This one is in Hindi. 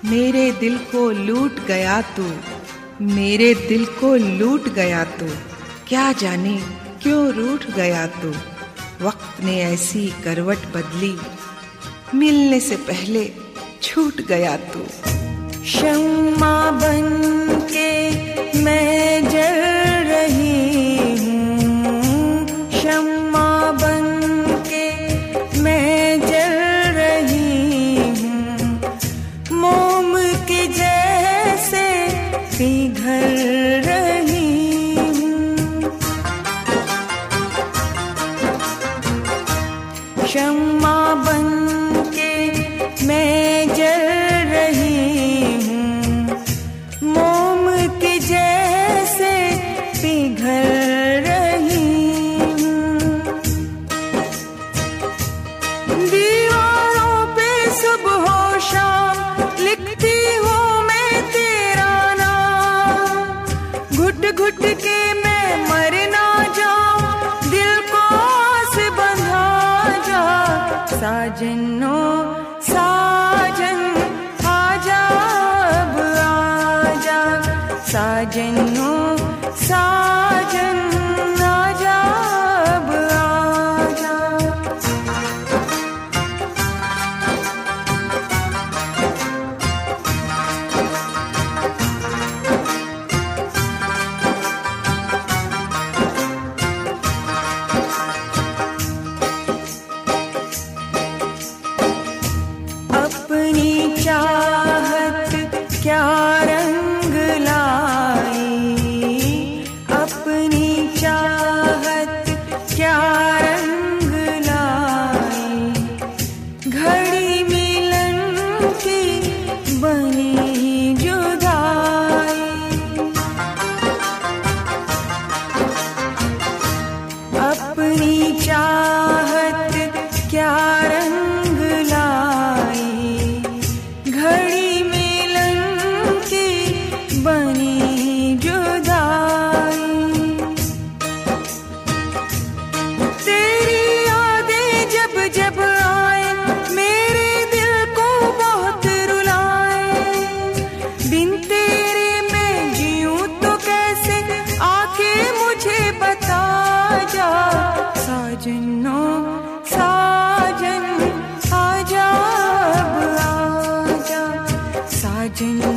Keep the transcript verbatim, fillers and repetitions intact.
मेरे दिल को लूट गया तू, मेरे दिल को लूट गया तू, क्या जाने क्यों रूठ गया तू। वक्त ने ऐसी करवट बदली, मिलने से पहले छूट गया तू। शम्मा बन के मैं जल रही हूँ, शम्मा बन के मैं जल रही हूँ, मोम के जैसे पिघल रही हूँ। शम्मा बन के मैं जल रही हूँ, मोम के जैसे पिघल रही हूँ। दीवारों पे सुबह शाम लिखती हूँ मैं तेरा नाम, घुट घुट के मैं मर ना जाऊं, दिल को से बंधा जा। साजनो साजन आजा अब आजा, साजनो साजन आजा अब आजा। अपनी चाहत क्या रंग लाई, अपनी चाहत क्या रंग लाई, घड़ी मिलन की बनी जुदाई। अपनी चाहत क्या रंग लाई, घड़ी मिलन की बनी जुदाई। तेरी यादें जब जब आए मेरे दिल को बहुत रुलाए, बिन तेरे मैं जीऊं तो कैसे आके मुझे बता जा। साजनो साजन आजा अब आजा, साजन